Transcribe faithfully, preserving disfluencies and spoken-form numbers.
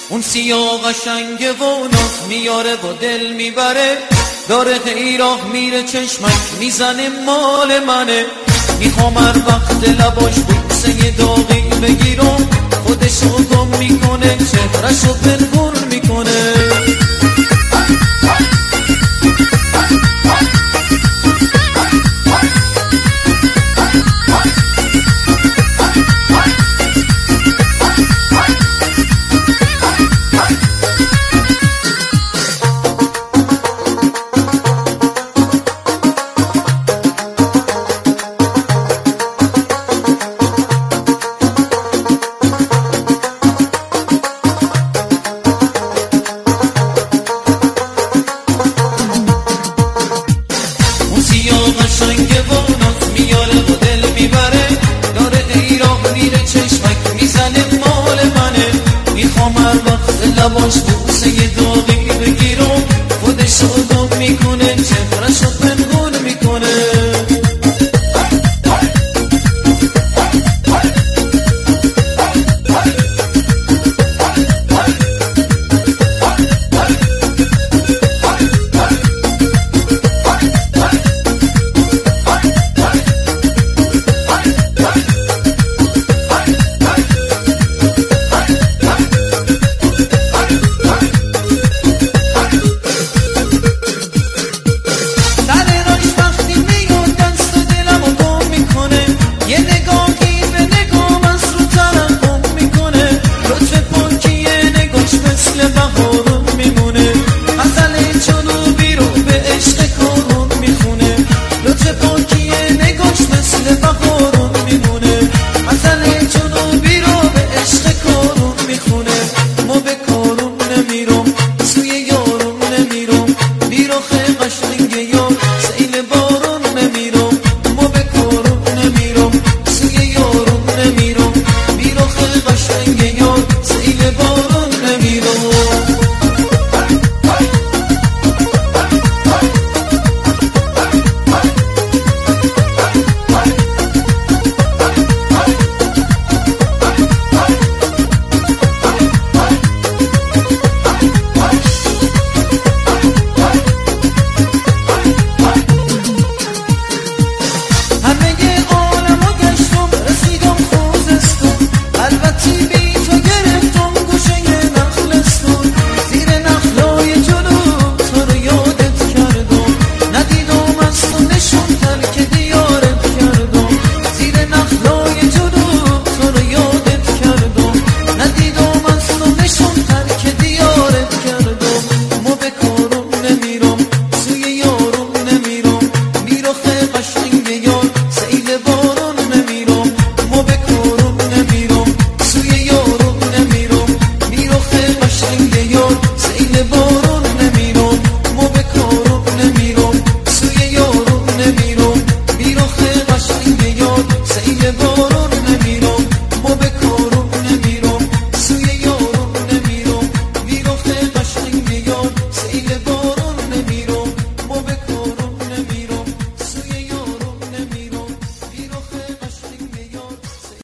اون سیاه قشنگه و ناز میاره و دل میبره، داره خیراه میره چشمک میزنه مال منه. میخوام هر وقت لباش بوسه داغی بگیرم، خودشو گم میکنه چهرشو پنهون میکنه. چشمک میزنه مال منه. میخوام هر وقت لباش بوسه